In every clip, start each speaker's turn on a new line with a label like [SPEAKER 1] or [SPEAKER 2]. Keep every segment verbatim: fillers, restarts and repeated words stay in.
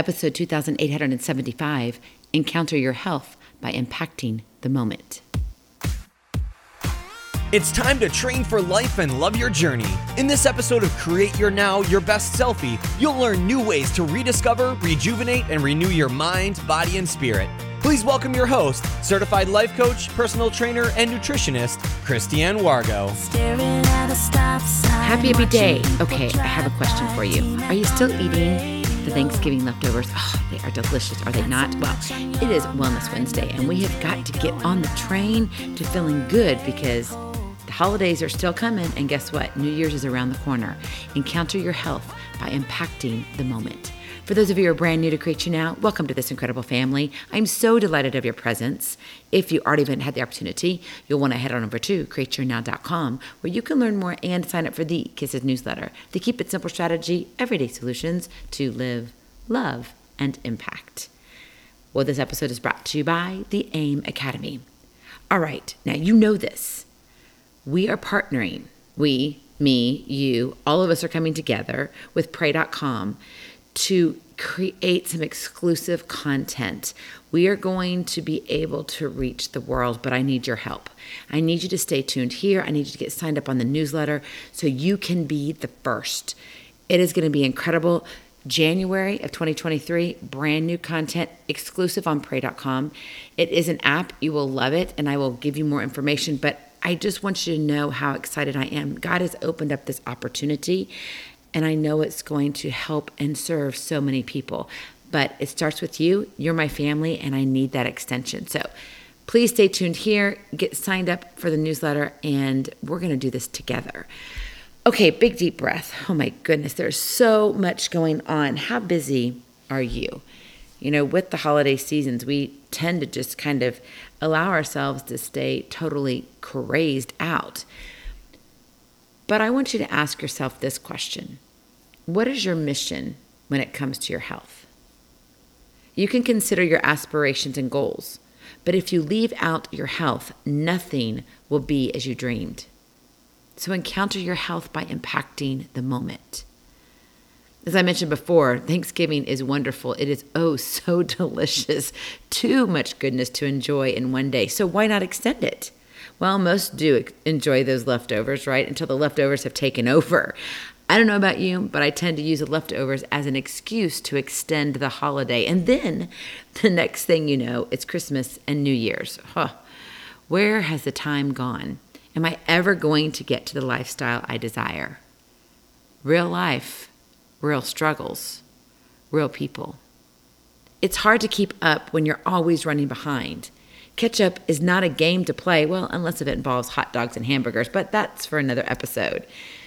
[SPEAKER 1] episode two thousand eight hundred seventy-five, Encounter Your Health by Impacting the Moment.
[SPEAKER 2] It's time to train for life and love your journey. In this episode of Create Your Now, Your Best Selfie, you'll learn new ways to rediscover, rejuvenate, and renew your mind, body, and spirit. Please welcome your host, certified life coach, personal trainer, and nutritionist, Christiane Wargo.
[SPEAKER 1] Happy happy day. Okay, I have a question for you. Are you still eating the Thanksgiving leftovers? Oh, they are delicious, are they not? Well, it is Wellness Wednesday, and we have got to get on the train to feeling good because the holidays are still coming, and guess what? New Year's is around the corner. Encounter your health by impacting the moment. For those of you who are brand new to Create Your Now, welcome to this incredible family. I'm so delighted of your presence. If you already haven't had the opportunity, you'll want to head on over to create your now dot com, where you can learn more and sign up for the Kisses newsletter, the Keep It Simple strategy, everyday solutions to live, love, and impact. Well, this episode is brought to you by the AIM Academy. All right, now you know this. We are partnering, we, me, you, all of us are coming together with pray dot com to create some exclusive content. We are going to be able to reach the world, but I need your help. I need you to stay tuned here. I need you to get signed up on the newsletter so you can be the first. It is going to be incredible. January of twenty twenty-three, brand new content exclusive on pray dot com. It is an app. You will love it, and I will give you more information, but I just want you to know how excited I am. God has opened up this opportunity, and I know it's going to help and serve so many people. But it starts with you. You're my family, and I need that extension. So please stay tuned here. Get signed up for the newsletter, and we're going to do this together. Okay, big deep breath. Oh my goodness, there's so much going on. How busy are you? You know, with the holiday seasons, we tend to just kind of allow ourselves to stay totally crazed out. But I want you to ask yourself this question. What is your mission when it comes to your health? You can consider your aspirations and goals, but if you leave out your health, nothing will be as you dreamed. So encounter your health by impacting the moment. As I mentioned before, Thanksgiving is wonderful. It is oh so delicious. Too much goodness to enjoy in one day. So why not extend it? Well, most do enjoy those leftovers, right? Until the leftovers have taken over. I don't know about you, but I tend to use the leftovers as an excuse to extend the holiday. And then the next thing you know, it's Christmas and New Year's. Huh. Where has the time gone? Am I ever going to get to the lifestyle I desire? Real life. Real struggles, real people. It's hard to keep up when you're always running behind. Catch up is not a game to play, well, unless if it involves hot dogs and hamburgers, but that's for another episode.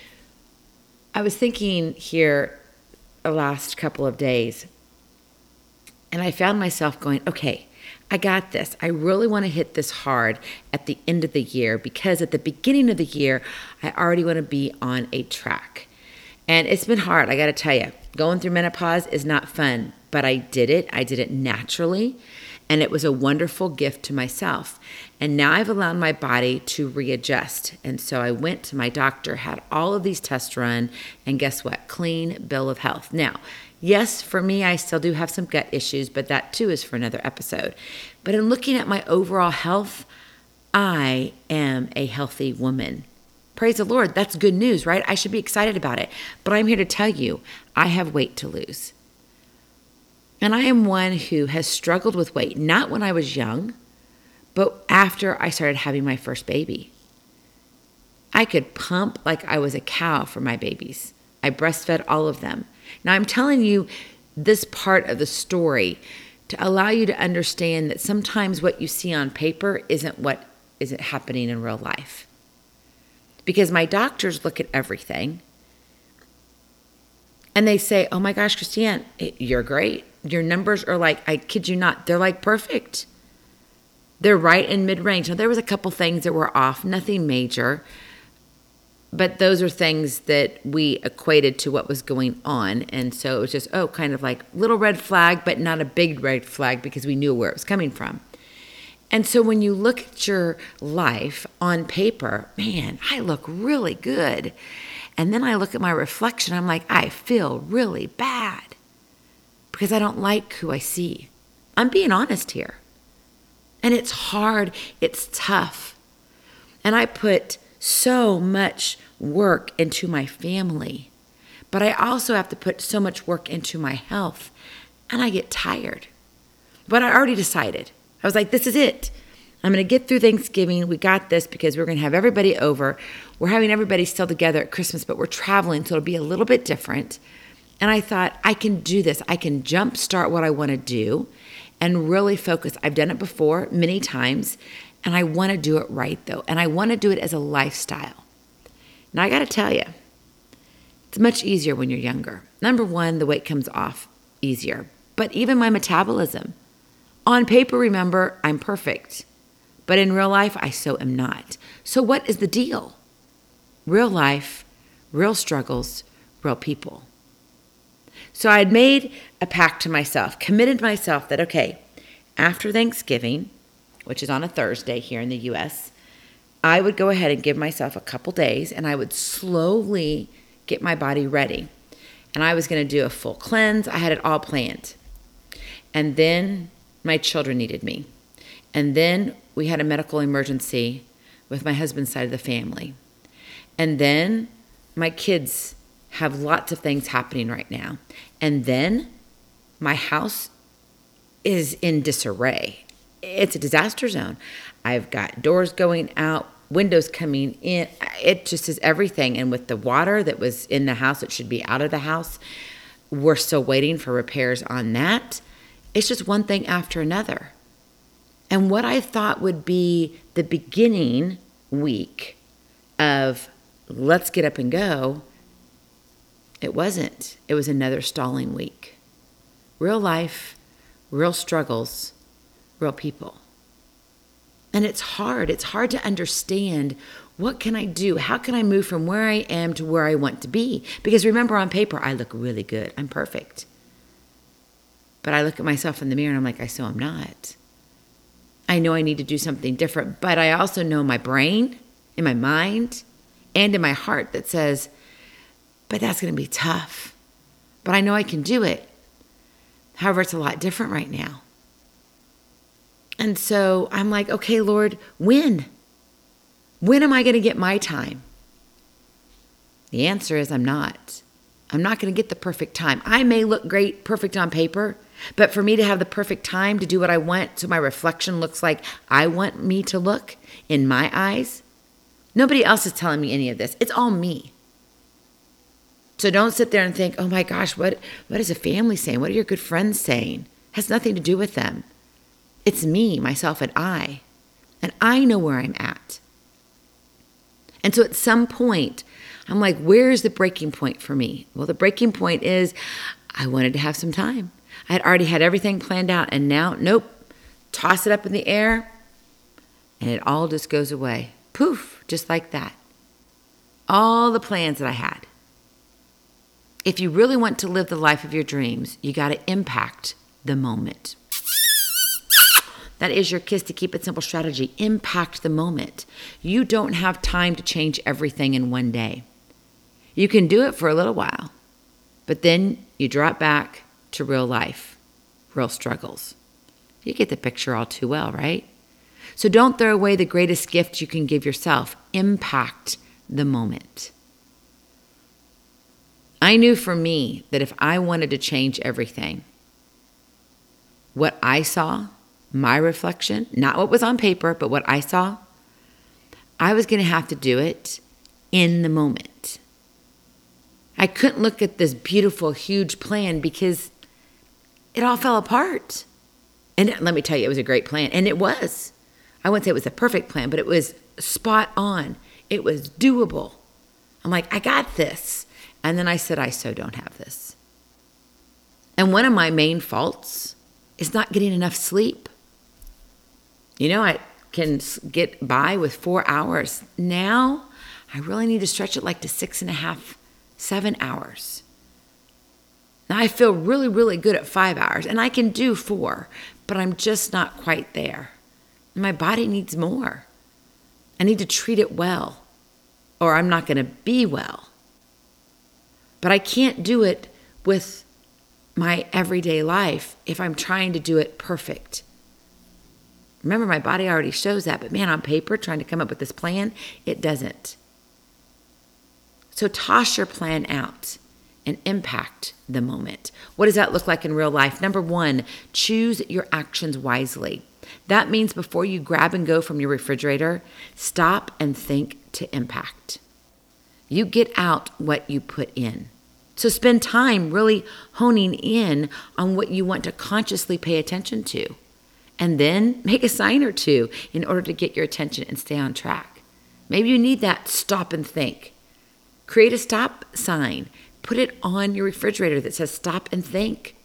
[SPEAKER 1] I was thinking here the last couple of days, and I found myself going, okay, I got this. I really want to hit this hard at the end of the year because at the beginning of the year, I already want to be on a track. And it's been hard, I got to tell you. Going through menopause is not fun, but I did it. I did it naturally, and it was a wonderful gift to myself. And now I've allowed my body to readjust. And so I went to my doctor, had all of these tests run, and guess what? Clean bill of health. Now, yes, for me, I still do have some gut issues, but that too is for another episode. But in looking at my overall health, I am a healthy woman. Praise the Lord. That's good news, right? I should be excited about it. But I'm here to tell you, I have weight to lose. And I am one who has struggled with weight, not when I was young, but after I started having my first baby. I could pump like I was a cow for my babies. I breastfed all of them. Now I'm telling you this part of the story to allow you to understand that sometimes what you see on paper isn't what isn't happening in real life. Because my doctors look at everything and they say, oh my gosh, Christiane, you're great. Your numbers are like, I kid you not, they're like perfect. They're right in mid-range. Now there was a couple things that were off, nothing major, but those are things that we equated to what was going on. And so it was just, oh, kind of like little red flag, but not a big red flag because we knew where it was coming from. And so when you look at your life on paper, man, I look really good. And then I look at my reflection, I'm like, I feel really bad. because I don't like who I see. I'm being honest here. And it's hard. It's tough. And I put so much work into my family, but I also have to put so much work into my health, and I get tired. But I already decided. I was like, this is it. I'm going to get through Thanksgiving. We got this because we're going to have everybody over. We're having everybody still together at Christmas, but we're traveling, so it'll be a little bit different. And I thought, I can do this. I can jumpstart what I want to do and really focus. I've done it before many times, and I want to do it right, though. And I want to do it as a lifestyle. Now, I got to tell you, it's much easier when you're younger. Number one, the weight comes off easier. But even my metabolism. On paper, remember, I'm perfect. But in real life, I so am not. So what is the deal? Real life, real struggles, real people. So I had made a pact to myself, committed myself that, okay, after Thanksgiving, which is on a Thursday here in the U S, I would go ahead and give myself a couple days, and I would slowly get my body ready. And I was going to do a full cleanse. I had it all planned. And then my children needed me. And then we had a medical emergency with my husband's side of the family. And then my kids have lots of things happening right now. And then my house is in disarray. It's a disaster zone. I've got doors going out, windows coming in. It just is everything. And with the water that was in the house, it should be out of the house. We're still waiting for repairs on that. It's just one thing after another. And what I thought would be the beginning week of let's get up and go, it wasn't. It was another stalling week. Real life, real struggles, real people. And it's hard. It's hard to understand, what can I do? How can I move from where I am to where I want to be? Because remember, on paper, I look really good. I'm perfect. But I look at myself in the mirror and I'm like, I so am not. I know I need to do something different, but I also know my brain, in my mind, and in my heart that says, but that's going to be tough. But I know I can do it. However, it's a lot different right now. And so I'm like, okay, Lord, when? When am I going to get my time? The answer is I'm not. I'm not going to get the perfect time. I may look great, perfect on paper, but for me to have the perfect time to do what I want so my reflection looks like I want me to look in my eyes, nobody else is telling me any of this. It's all me. So don't sit there and think, oh my gosh, what, what is a family saying? What are your good friends saying? It has nothing to do with them. It's me, myself, and I. And I know where I'm at. And so at some point, I'm like, where's the breaking point for me? Well, the breaking point is I wanted to have some time. I had already had everything planned out, and now, nope, toss it up in the air, and it all just goes away. Poof, just like that. All the plans that I had. If you really want to live the life of your dreams, you got to impact the moment. That is your Kiss to Keep It Simple strategy. Impact the moment. You don't have time to change everything in one day. You can do it for a little while, but then you drop back to real life, real struggles. You get the picture all too well, right? So don't throw away the greatest gift you can give yourself. Impact the moment. I knew for me that if I wanted to change everything, what I saw, my reflection, not what was on paper, but what I saw, I was going to have to do it in the moment. I couldn't look at this beautiful, huge plan because it all fell apart. And let me tell you, it was a great plan. And it was. I wouldn't say it was a perfect plan, but it was spot on. It was doable. I'm like, I got this. And then I said, I so don't have this. And one of my main faults is not getting enough sleep. You know, I can get by with four hours. Now, I really need to stretch it like to six and a half, seven hours. Now, I feel really, really good at five hours, and I can do four, but I'm just not quite there. My body needs more. I need to treat it well, or I'm not going to be well. But I can't do it with my everyday life if I'm trying to do it perfect. Remember, my body already shows that, but man, on paper, trying to come up with this plan, it doesn't. So toss your plan out and impact the moment. What does that look like in real life? Number one, choose your actions wisely. That means before you grab and go from your refrigerator, stop and think to impact. You get out what you put in. So spend time really honing in on what you want to consciously pay attention to. And then make a sign or two in order to get your attention and stay on track. Maybe you need that stop and think. Create a stop sign. Put it on your refrigerator that says stop and think.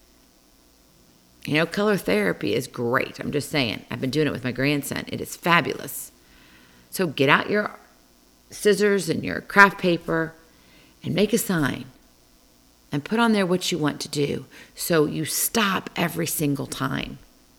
[SPEAKER 1] You know, color therapy is great. I'm just saying. I've been doing it with my grandson. It is fabulous. So get out your scissors and your craft paper and make a sign. And put on there what you want to do. So you stop every single time.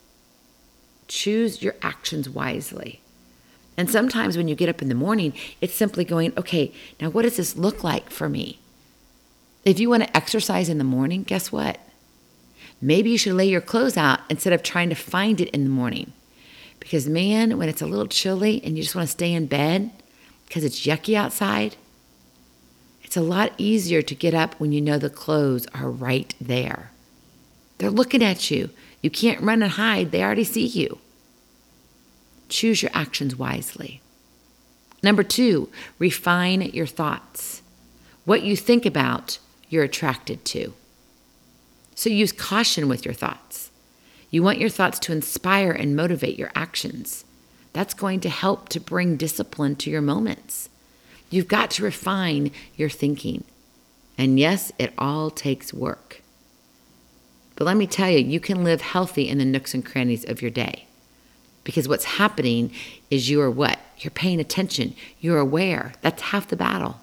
[SPEAKER 1] Choose your actions wisely. And sometimes when you get up in the morning, it's simply going, okay, now what does this look like for me? If you want to exercise in the morning, guess what? Maybe you should lay your clothes out instead of trying to find it in the morning. Because man, when it's a little chilly and you just want to stay in bed because it's yucky outside, it's a lot easier to get up when you know the clothes are right there. They're looking at you. You can't run and hide. They already see you. Choose your actions wisely. Number two, refine your thoughts. What you think about, you're attracted to. So use caution with your thoughts. You want your thoughts to inspire and motivate your actions. That's going to help to bring discipline to your moments. You've got to refine your thinking. And yes, it all takes work. But let me tell you, you can live healthy in the nooks and crannies of your day. Because what's happening is you are what? You're paying attention. You're aware. That's half the battle.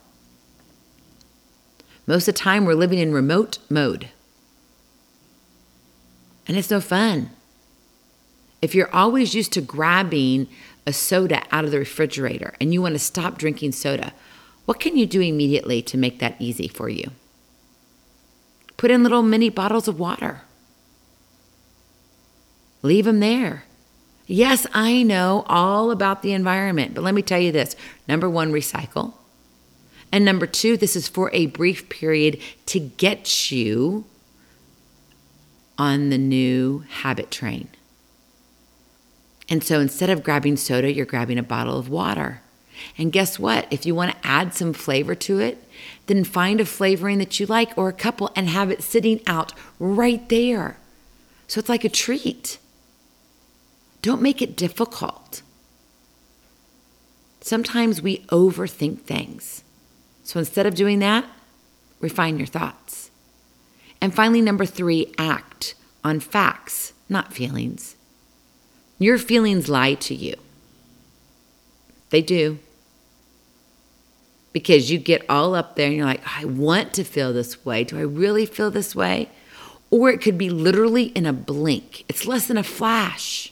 [SPEAKER 1] Most of the time, we're living in remote mode. And it's no fun. If you're always used to grabbing a soda out of the refrigerator and you want to stop drinking soda, what can you do immediately to make that easy for you? Put in little mini bottles of water. Leave them there. Yes, I know all about the environment, but let me tell you this. Number one, recycle. And number two, this is for a brief period to get you on the new habit train. And so instead of grabbing soda, you're grabbing a bottle of water. And guess what? If you want to add some flavor to it, then find a flavoring that you like or a couple and have it sitting out right there. So it's like a treat. Don't make it difficult. Sometimes we overthink things. So instead of doing that, refine your thoughts. And finally, number three, act on facts, not feelings. Your feelings lie to you. They do. Because you get all up there and you're like, I want to feel this way. Do I really feel this way? Or it could be literally in a blink. It's less than a flash.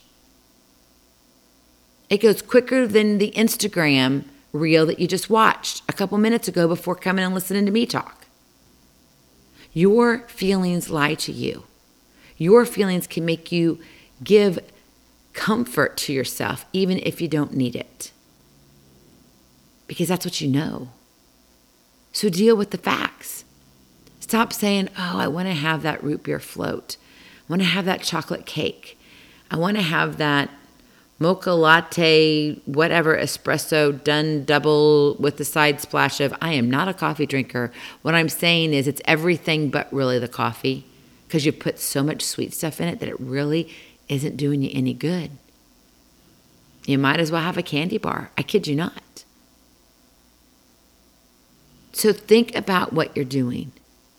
[SPEAKER 1] It goes quicker than the Instagram reel that you just watched a couple minutes ago before coming and listening to me talk. Your feelings lie to you. Your feelings can make you give comfort to yourself even if you don't need it. Because that's what you know. So deal with the facts. Stop saying, oh, I want to have that root beer float. I want to have that chocolate cake. I want to have that mocha latte, whatever, espresso done double with the side splash of, I am not a coffee drinker. What I'm saying is it's everything but really the coffee because you put so much sweet stuff in it that it really isn't doing you any good. You might as well have a candy bar. I kid you not. So think about what you're doing.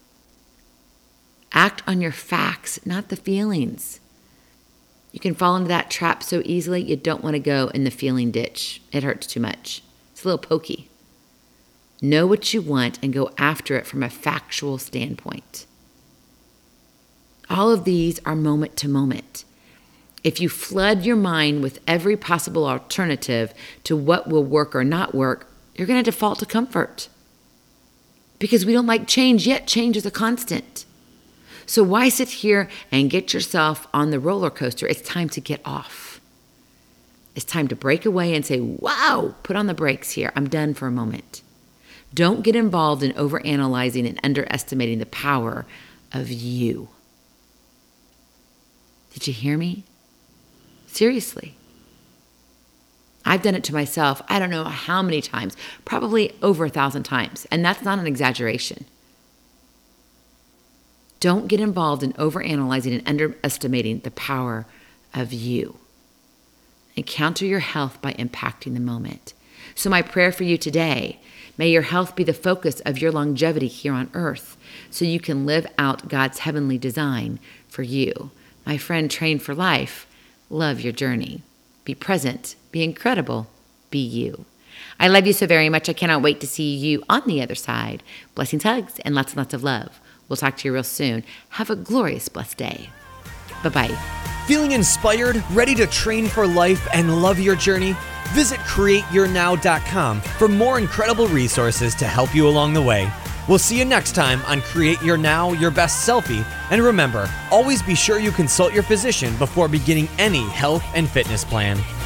[SPEAKER 1] Act on your facts, not the feelings. You can fall into that trap so easily, you don't want to go in the feeling ditch. It hurts too much. It's a little pokey. Know what you want and go after it from a factual standpoint. All of these are moment to moment. If you flood your mind with every possible alternative to what will work or not work, you're going to default to comfort. Because we don't like change, yet change is a constant. So why sit here and get yourself on the roller coaster? It's time to get off. It's time to break away and say, wow, put on the brakes here. I'm done for a moment. Don't get involved in overanalyzing and underestimating the power of you. Did you hear me? Seriously. I've done it to myself, I don't know how many times, probably over a thousand times, and that's not an exaggeration. Don't get involved in overanalyzing and underestimating the power of you. Encounter your health by impacting the moment. So my prayer for you today, may your health be the focus of your longevity here on earth so you can live out God's heavenly design for you. My friend, train for life. Love your journey. Be present. Be incredible. Be you. I love you so very much. I cannot wait to see you on the other side. Blessings, hugs, and lots and lots of love. We'll talk to you real soon. Have a glorious, blessed day. Bye-bye.
[SPEAKER 2] Feeling inspired, ready to train for life and love your journey? Visit create your now dot com for more incredible resources to help you along the way. We'll see you next time on Create Your Now, Your Best Selfie. And remember, always be sure you consult your physician before beginning any health and fitness plan.